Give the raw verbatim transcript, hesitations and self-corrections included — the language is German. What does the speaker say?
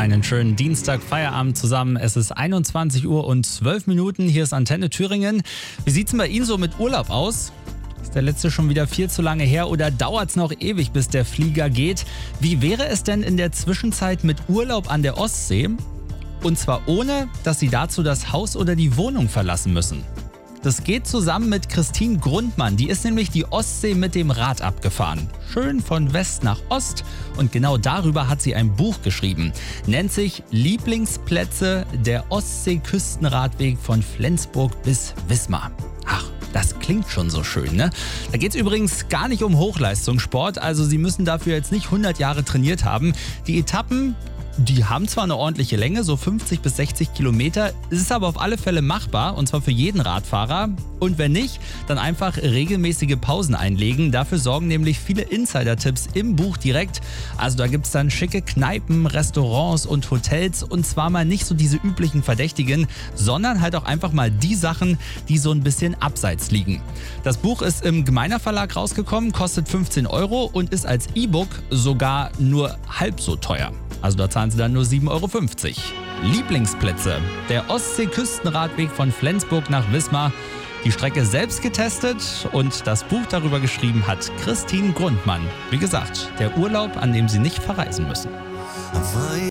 Einen schönen Dienstag, Feierabend zusammen. Es ist einundzwanzig Uhr und zwölf Minuten. Hier ist Antenne Thüringen. Wie sieht es denn bei Ihnen so mit Urlaub aus? Ist der letzte schon wieder viel zu lange her oder dauert es noch ewig, bis der Flieger geht? Wie wäre es denn in der Zwischenzeit mit Urlaub an der Ostsee? Und zwar ohne, dass Sie dazu das Haus oder die Wohnung verlassen müssen. Das geht zusammen mit Christine Grundmann. Die ist nämlich die Ostsee mit dem Rad abgefahren. Schön von West nach Ost. Und genau darüber hat sie ein Buch geschrieben. Nennt sich Lieblingsplätze, der Ostsee-Küstenradweg von Flensburg bis Wismar. Ach, das klingt schon so schön, ne? Da geht es übrigens gar nicht um Hochleistungssport. Also Sie müssen dafür jetzt nicht hundert Jahre trainiert haben. Die Etappen, die haben zwar eine ordentliche Länge, so fünfzig bis sechzig Kilometer, es ist aber auf alle Fälle machbar und zwar für jeden Radfahrer. Und wenn nicht, dann einfach regelmäßige Pausen einlegen. Dafür sorgen nämlich viele Insider-Tipps im Buch direkt. Also da gibt es dann schicke Kneipen, Restaurants und Hotels und zwar mal nicht so diese üblichen Verdächtigen, sondern halt auch einfach mal die Sachen, die so ein bisschen abseits liegen. Das Buch ist im Gemeiner Verlag rausgekommen, kostet fünfzehn Euro und ist als E-Book sogar nur halb so teuer. Also da zahlen Sie dann nur sieben Euro fünfzig. Lieblingsplätze. Der Ostsee-Küstenradweg von Flensburg nach Wismar. Die Strecke selbst getestet und das Buch darüber geschrieben hat Christine Grundmann. Wie gesagt, der Urlaub, an dem Sie nicht verreisen müssen.